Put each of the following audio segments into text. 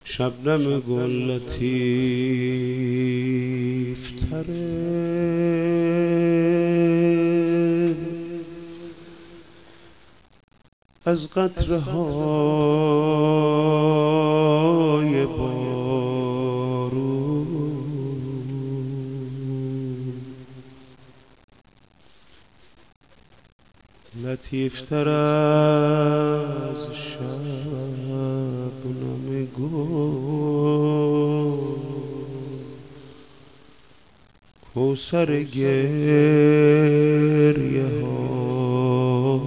شبنم گل لطیف تره از قطره های بارون، لطیف تر از شبنم گل، کوثر گریه ها.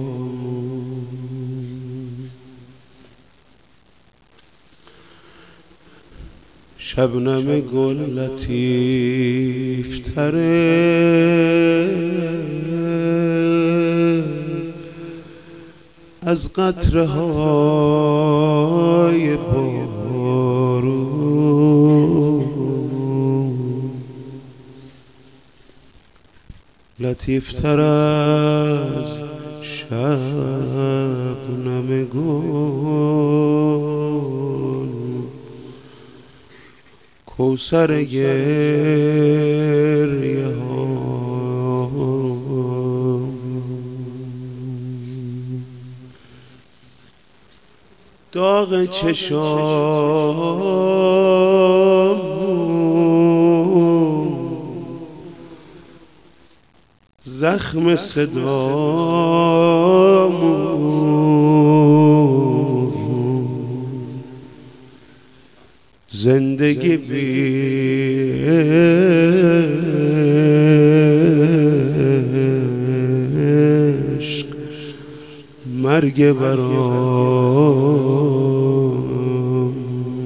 شبنم گل لطیف تره از قطره های بارون، لطیف تر از شبنم گل، کوثر گریه ها. داغ چشام زخم صدامون، زندگی بی عشق مرگ برام.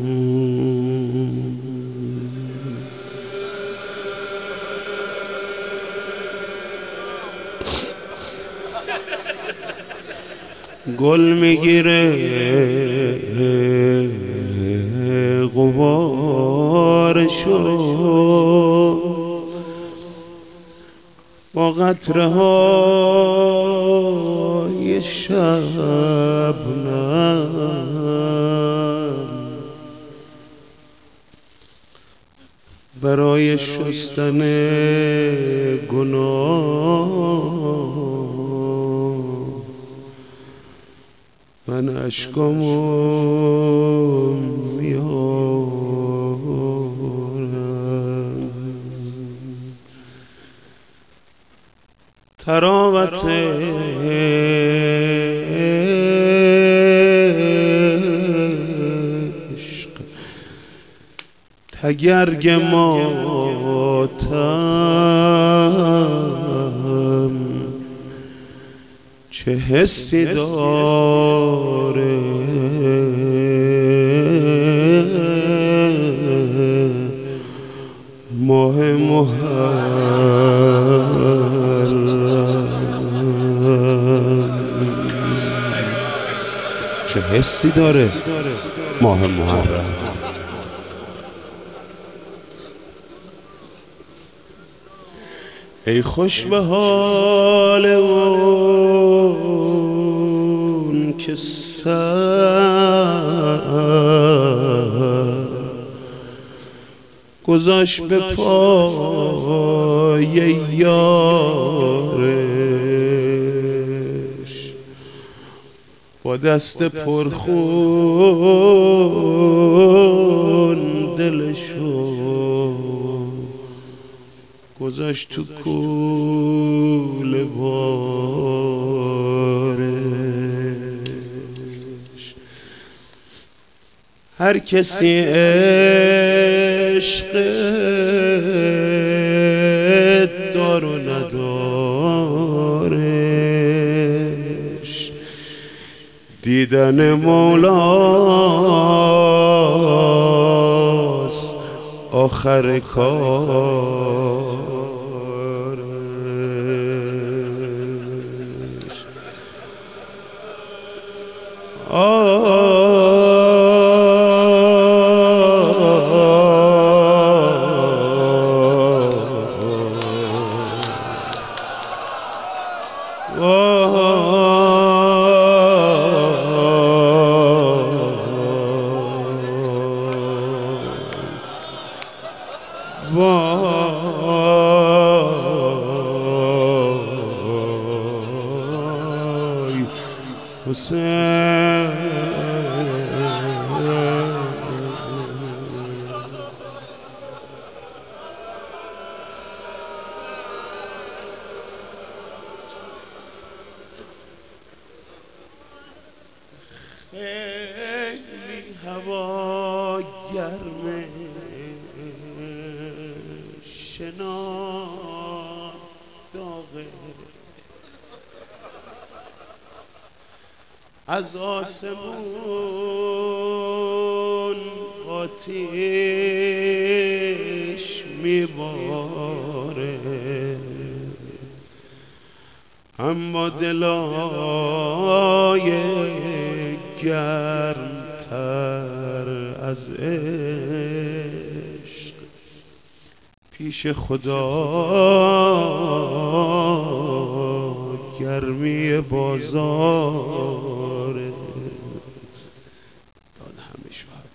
گل میگیره غبارشو با قطره های شبنم، برای شستن گناه من اشکامو میارم. تراوت عشق تگرگ ماتم چه حسی داره، ماه محرم چه حسی داره، ماه محرم. ای خوش به حال اون که سر گذاشت به پای یارش، با دست پرخون دلشو گذاشت تو کوله بارش. هر کسی عشق دارو ندارش، دیدن مولاست آخر کارش. خیلی هوا گرمه، شنا داغه، از آسمون آتیش میباره، اما دلای گرمتر از عشق پیش خدا گرمی بازاره. داد همه شوهر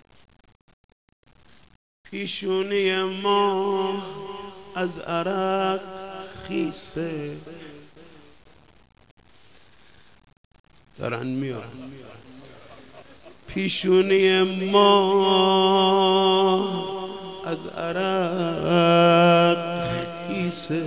پیشونی ما از عرق خیسه، دارن میارن پیشونی ما از عرق خیسه،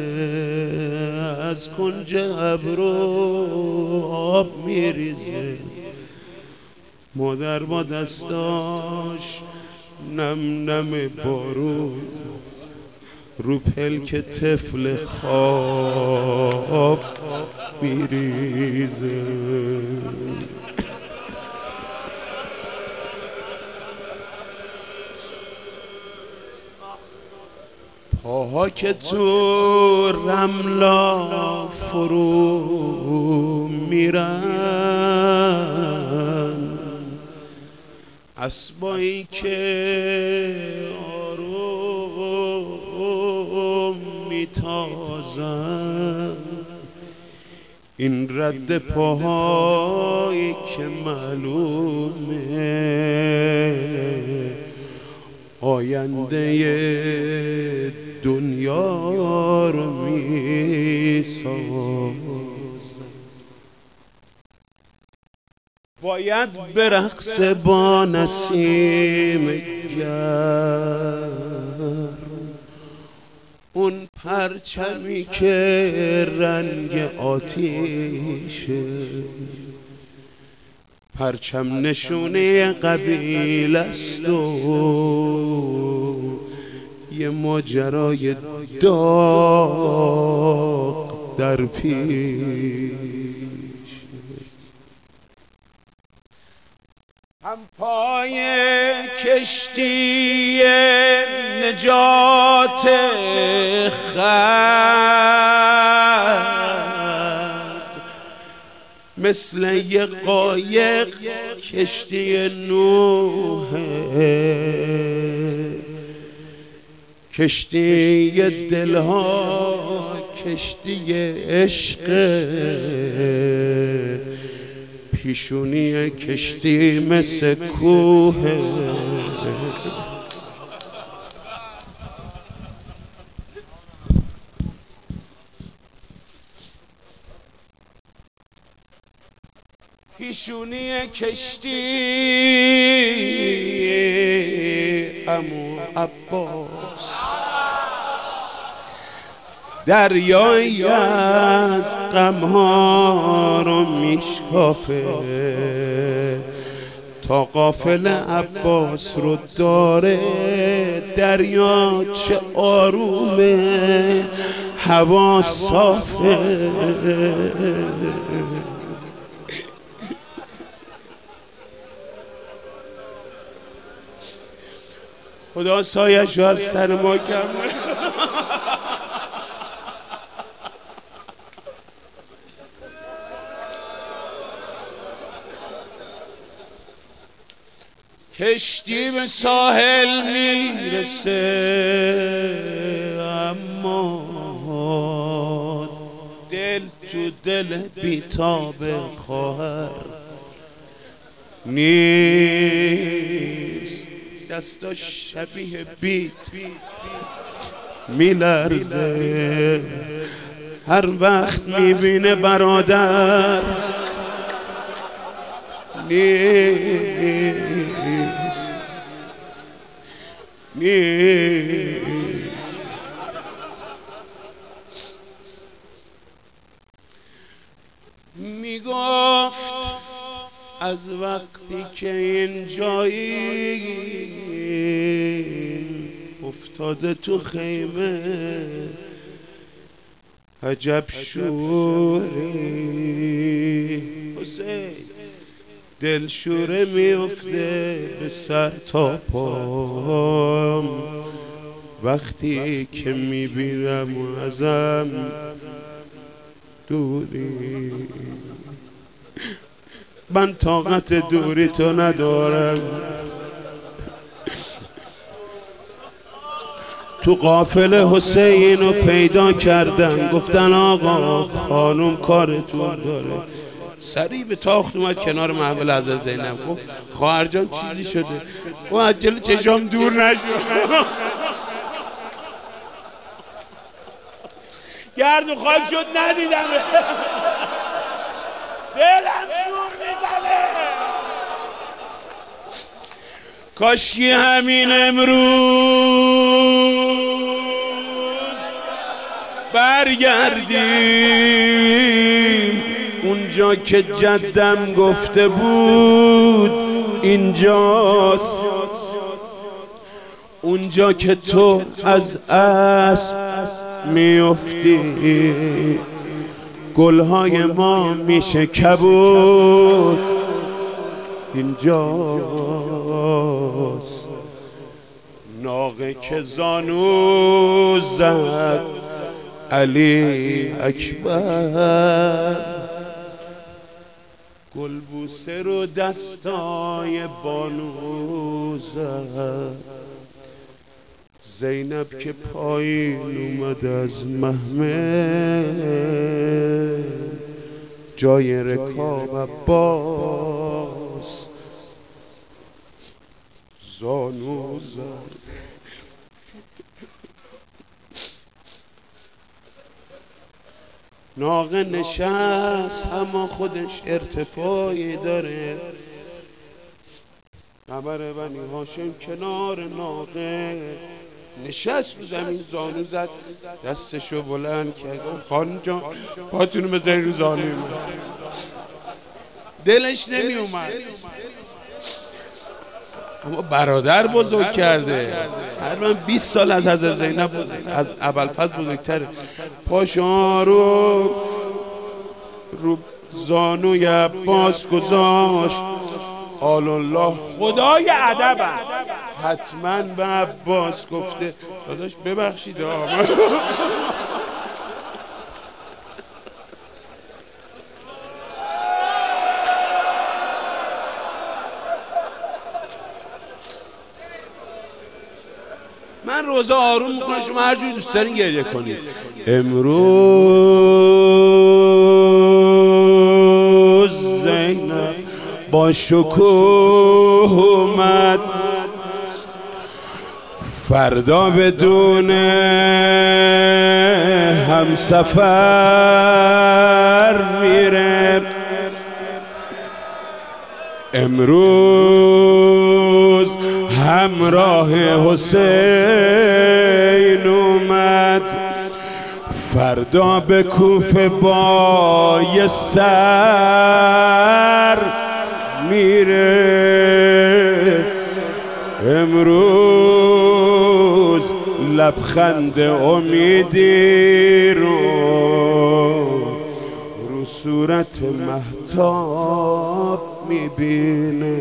از کنج ابرو آب میریزه، مادر با دستاش نم نم بارون رو پلک طفل خواب میریزه. پاها که تو رملا فرو میرن، اسبایی که آروم میتازن، این رد پاهایی که معلومه آینده دنیا رو میسازن. باید به رقص با نسیم گرم، اون پرچمی که رنگ آتیشه، پرچم نشونه قبیله است و یه ماجرای داغ در پیش. هم پای کشتی نجات خلق، مثل یه قایق کشتی نوحه، کشتی دلها کشتی عشق، پیشونی کشتی مثل کوه. پیشونی کشتی عمو عباس، دریایی از غمها رو میشکافه، تا قافل عباس رو داره دریا چه آرومه، هوا صافه. خدا سایه‌شو از سر ما کم. کشتی به ساحل میرسه، اما دل تو دل بیتاب خواهر نیست، دستاش شبیه بیت میلرزه، هر وقت میبینه برادر نیست. میگفت از وقتی که این جایی افتاده تو خیمه عجب شوری حسین دل شوره میفته به سر تا پام وقتی که میبینم ازم دوری من طاقت دوری تو ندارم تو قافله حسین رو پیدا کردن گفتن آقا خانم کارتون داره سریع به تاخت اومد کنار محفل حضرت زینب گفت خواهر جان چیزی شده و از جلوی چشام دور نشد گرد و خاک شد ندیدم دلم شور میزنه کاشکی همین امروز برگردیم اونجا که جدم گفته بود اینجاست اونجا که تو از اسب میفتی گلهای ما میشه کبود اینجاست ناقه که زانو زد علی اکبر گلبوسه رو دستای بانو زد زینب که پایین اومد از محمل جای رکاب عباس زانو زد ناقه نشست اما خودش ارتفاعی داره قمر بنی هاشم کنار ناقه نشست رو زمین زانو زد دستشو بلند کرد خانم جان پاتونو بزنی رو زانوی من دلش نمی اومد اما برادر بزرگ کرده هر 20 سال از حضرت زینب از ابوالفضل بزرگتره پاشا رو زانوی عباس گذاشت آل الله خدای ادب حتما به عباس گفته داداش ببخشید من روزا آروم میکنم شما هر جوری دوست دارین گریه کنید امروز زینب با شکوه اومد فردا بدون همسفر میره امروز همراه حسین اومد فردا به کوفه با یه سر میره امروز لبخند امیدی رو صورت مهتاب میبینه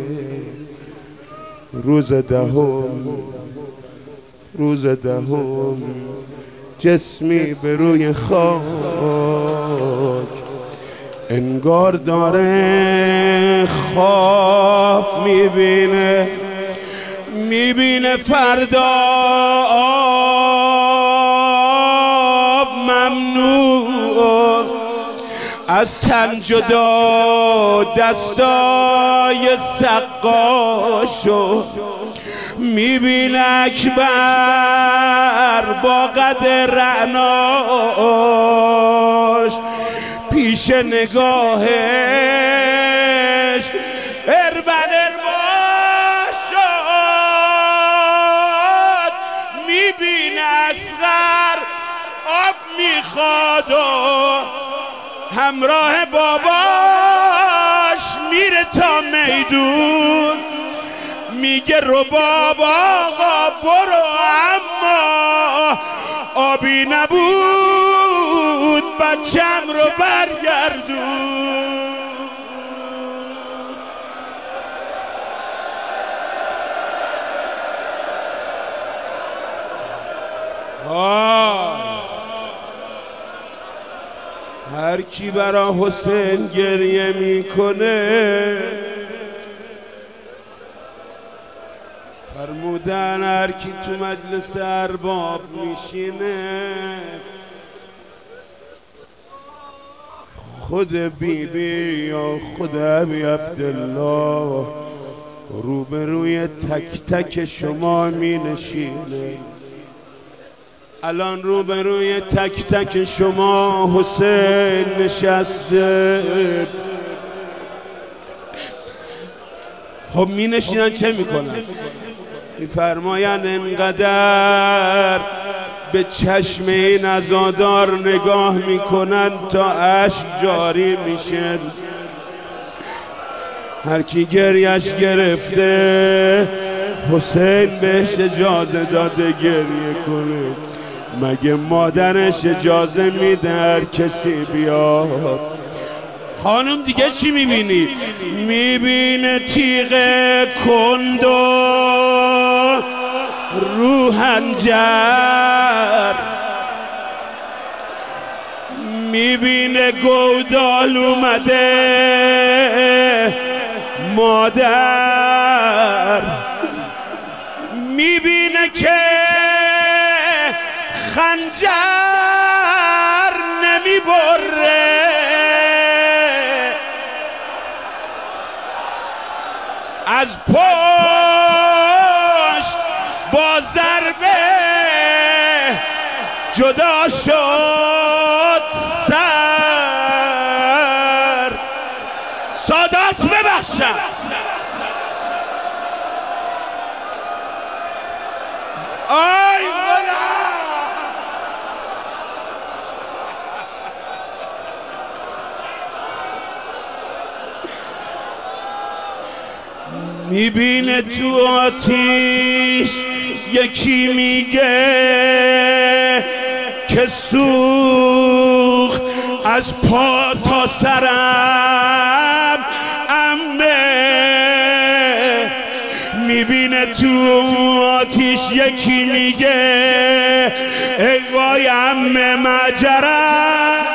روز دهم جسمی به روی خاک انگار داره خواب میبینه فردا آب ممنوع از تن جدا دستای سقاشو میبینه اکبر با قد رعناش پیش نگاهش اربن الباش شد میبینه اصغر آب میخواد و همراه باباش میره تا میدون میگه رباب آقا برو، اما آبی نبود بچم رو برگردون. هر کی برا حسین گریه میکنه، فرمودن هر کی تو مجلس ارباب میشینه، خود بیبی یا خود ابی عبدالله روبروی تک تک شما می نشینه. الان روبروی تک تک شما حسین نشسته. خب می نشینن چه می کنن؟ می فرماین انقدر به چشم این عزادار نگاه می کنن تا اشک جاری میشه. هر کی گریش گرفته حسین بهش اجازه داده گریه کنه. مگه مادرش اجازه میده هر کسی بیاد؟ خانم دیگه چی میبینی؟ میبینه تیغ کند و روحنجر، میبینه گودال اومده مادر، میبینه که خنجر نمیبره، از پشت با ضربه جدا شد سر. سادات ببخشم، آی خدا. میبینه تو آتیش یکی میگه که سوخت از پا تا سرم عمه. میبینه تو آتیش یکی میگه ای وای عمه مجرم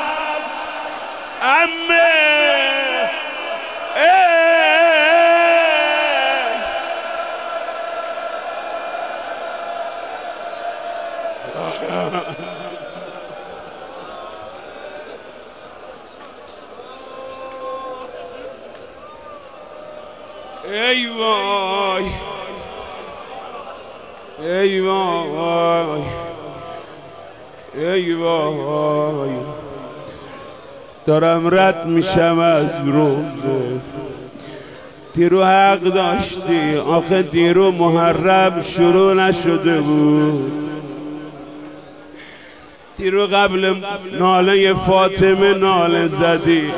عمه. ای وای ای وای ای وای، دارم رد میشم از روزه. دیرو حق داشتی، آخه دیرو محرم شروع نشده بود. دیرو قبل ناله فاطمه ناله زدی،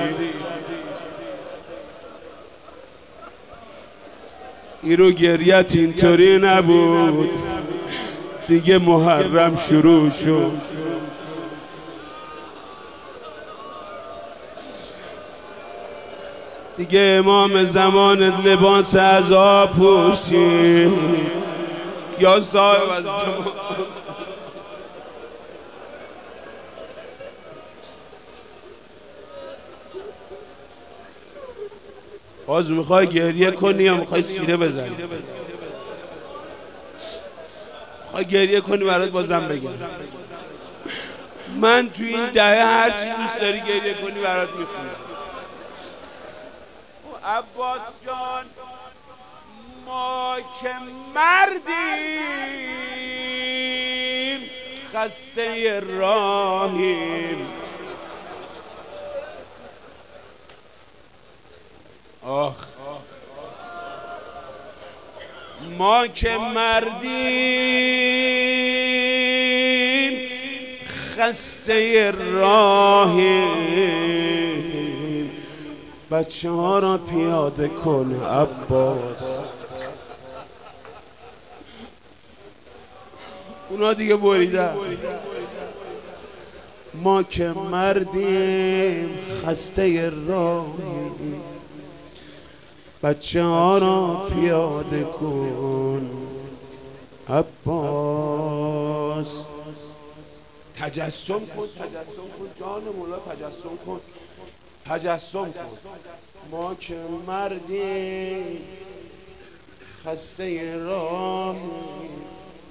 دیرو گریت اینطوری نبود. دیگه محرم شروع شد. دیگه امام زمانت لباس عزا پوشید یا صاحب از زمان. باز میخوای گریه کنی یا میخوای سینه بزنی؟ میخوای گریه کنی برات بازم بگم. من تو این دهه هرچی دوست داری گریه کنی برات میخونم. عباس جان ما که مردیم خسته راهیم، آخ ما که مردیم خسته راهیم. بچه ها را پیاده کن عباس، اونا دیگه بریدن. ما که مردیم خسته راهیم، بچه ها را پیاده کن عباس. تجسم کن جان مولا، تجسم کن. ما که مردیم خسته راهیم،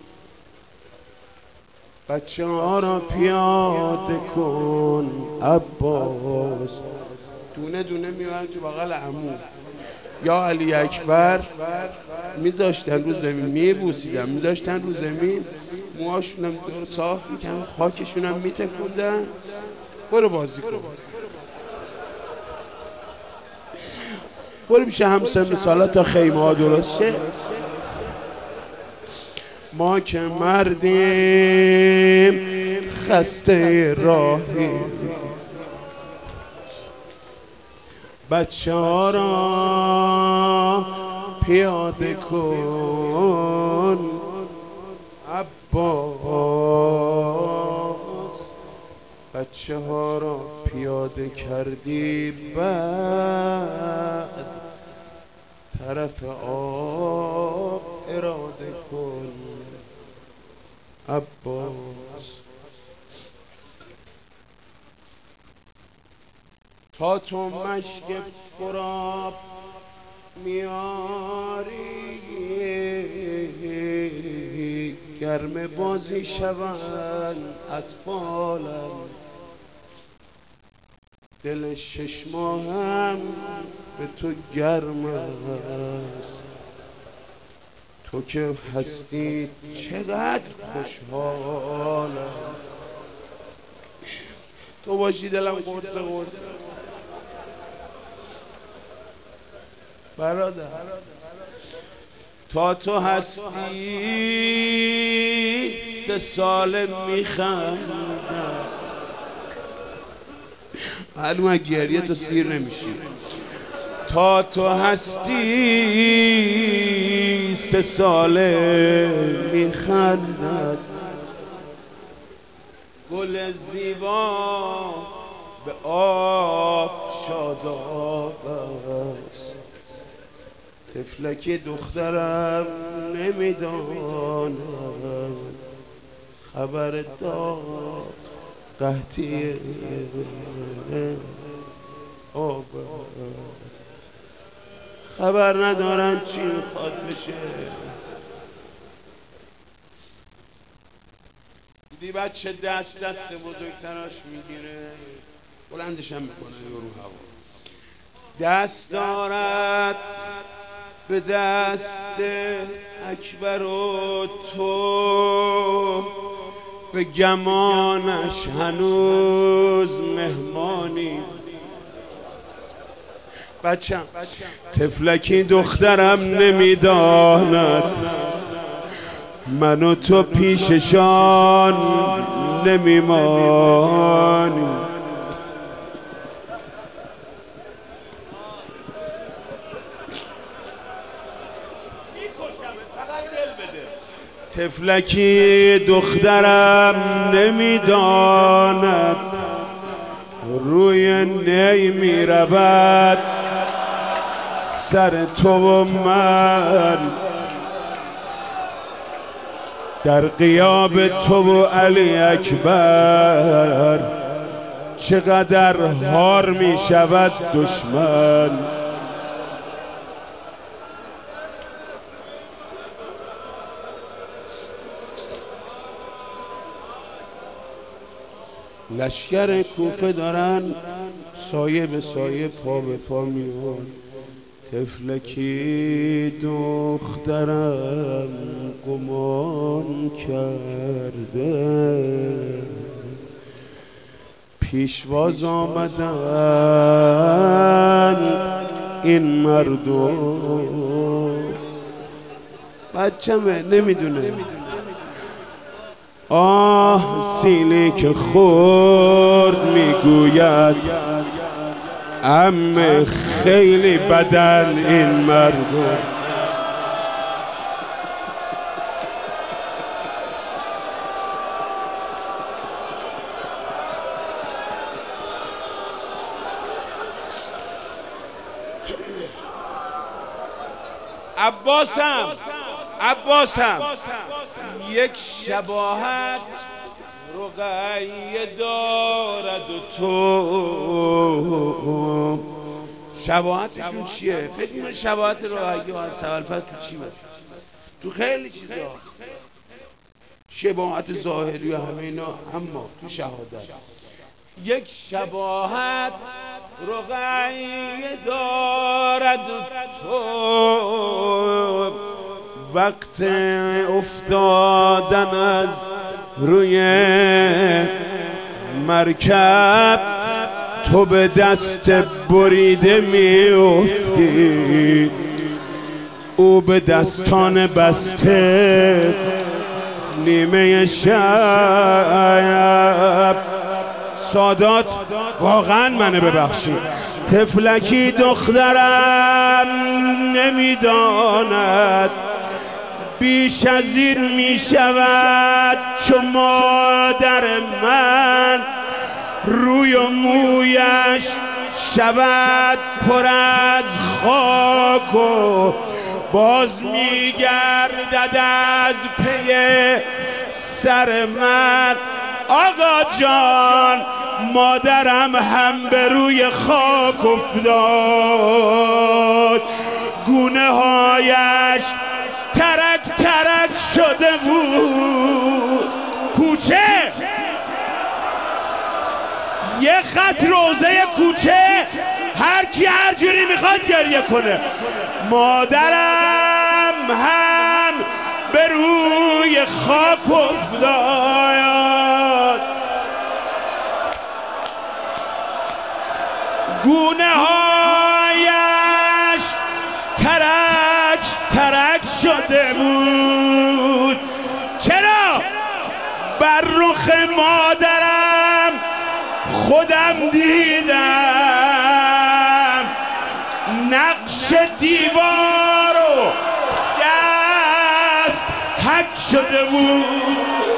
بچه ها را پیاده کن عباس. دونه دونه میبرن تو بغل عمو. یا علی اکبر میذاشتن رو زمین، میبوسیدن، میذاشتن رو زمین، موهاشونم دور صاف میکنن، خاکشونم میتکوندن. برو بازی کن، برو میشه همسن سالا تا خیمه ها درست شه. ما که مردیم خسته راهیم، بچه ها را پیاده کن عباس. بچه ها را پیاده کردی بعد طرف آب اراده کن عباس. تا تو مشک فراب میاری، گرم بازی شوند اطفالم. دل 6 ماهم به تو گرم است، تو که هستی چقدر خوشحالم. تو باشی دلم قرص برادر. تا تو هستی 3 سال میخندم. معلومه گریه تو سیر نمیشی. تا تو هستی 3 ساله میخندد. گل زیبا به آب شاداب است، طفلک دخترم نمیدانم خبر داد قحطی آب است. خبر ندارن چی میخواد بشه. دی بچه دست بزرگتراش میگیره، بلندش هم میکنه رو هوا. دست دارد به دست اکبر و تو، به گمانش هنوز مهمانی. بچم طفلکی دخترم نمیداند من و تو پیششان نمیمانی. طفلکی دخترم نمیداند روی نی میرود سر تو و من، در غیاب تو و علی اکبر چقدر هار می شود دشمن. لشکر کوفه دارن سایه به سایه پا به پا میان. طفلکی دخترم گمان کرده پیشواز آمدن این مردم. بچه‌مه نمیدونه. آه سیلی که خورد میگوید عمه خیلی بدن این مردم. عباسم یک شباهت رقیه دارد و تو شباهتشون چیه؟ فکر می‌کنی شباهت رقیه از سوالفت تو چی باشه؟ تو خیلی چیزا شباهت ظاهری و همه اینا، اما تو شهادت یک شباهت رقیه دارد تو وقت افتادن از روی مرکب تو به دست بریده میافتی او به دستان بسته نیمه شب. سادات واقعا منو ببخشید، طفلکی دخترم نمیداند بیش از این میشود چو مادر من روی و مویش شود پر از خاک و باز میگردد از پی سر من. آقا جان مادرم هم به روی خاک افتاد، گونه هایش ترک ترک شده بود. کوچه یه خط روزه کوچه، هر کی هر جوری میخواد گریه کنه. مادرم هم به روی خاک افتاد، گونه هایش ترک ترک شده بود. چرا؟ بر رخ مادرم خودم دیدم، نقش دیوار و دست حک شده بود.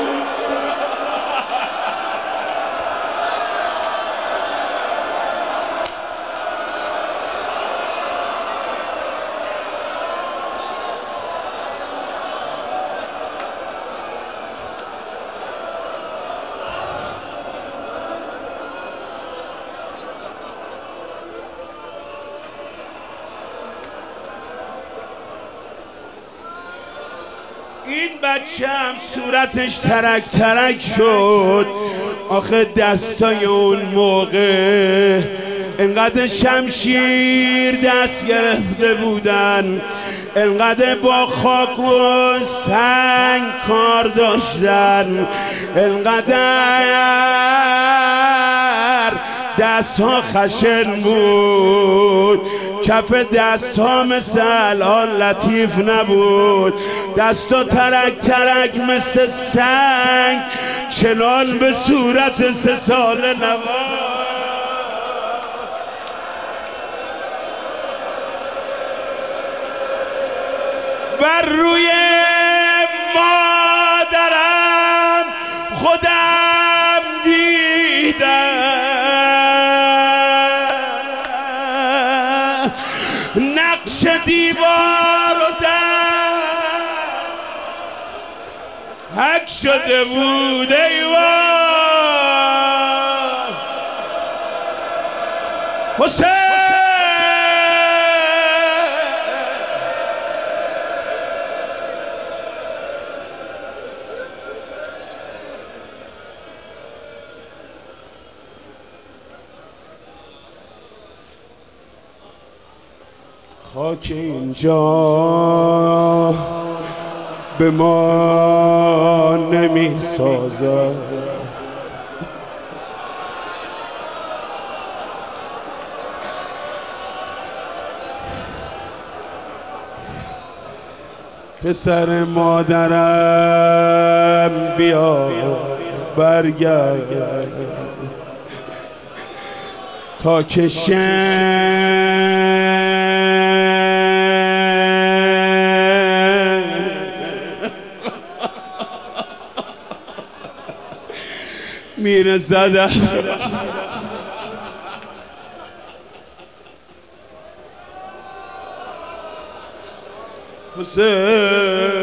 این بچه هم صورتش ترک ترک شد. آخه دستای اون موقع انقدر شمشیر دست گرفته بودن، انقدر با خاک و سنگ کار داشتن، انقدر دست ها خشن بود، کف دست ها مثل الان لطیف نبود، دست ها ترک ترک مثل سنگ، چنان به صورت 3 ساله نوار. بر روی مادرم خودم دیدم، نقش دیوار و دست حک شده بود. ایوان حسین خاک اینجا به ما نمی سازد، پسر مادرم بیا برگرد تا که میره زده. حسین